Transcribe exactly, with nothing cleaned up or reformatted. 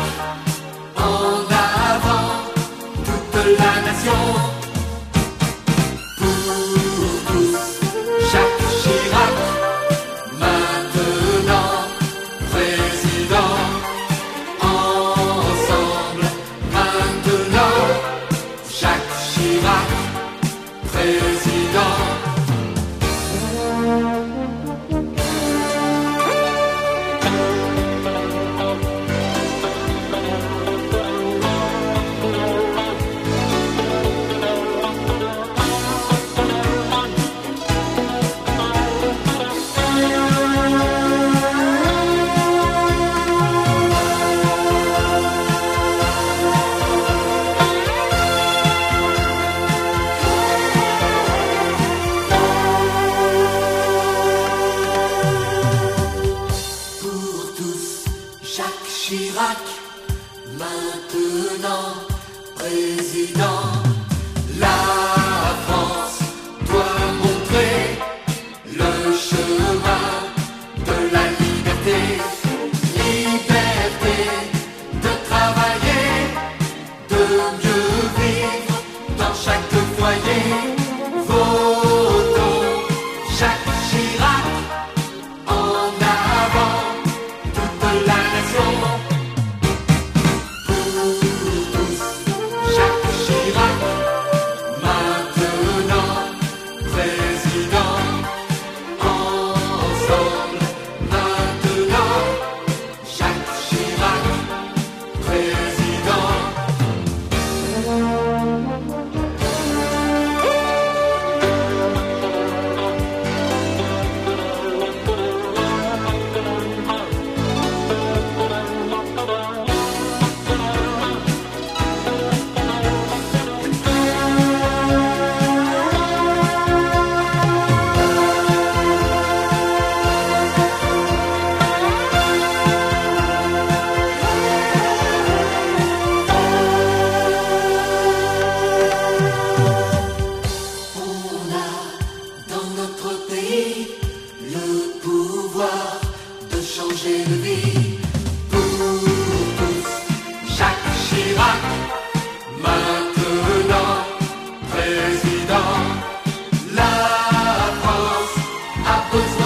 en avant toute la nation. Pour tous, Jacques Chirac, maintenant président. Ensemble, maintenant, Jacques Chirac, président. Jacques Chirac, maintenant président. La France doit montrer le chemin de la liberté. Liberté de travailler, de mieux vivre dans chaque foyer. Votons Jacques Chirac, en avant toute la nation. Pour tous, Jacques Chirac, maintenant président. Ensemble, maintenant, Jacques Chirac, président. Dans notre pays, le pouvoir de changer de vie. Pour tous, Jacques Chirac, maintenant président. La France a besoin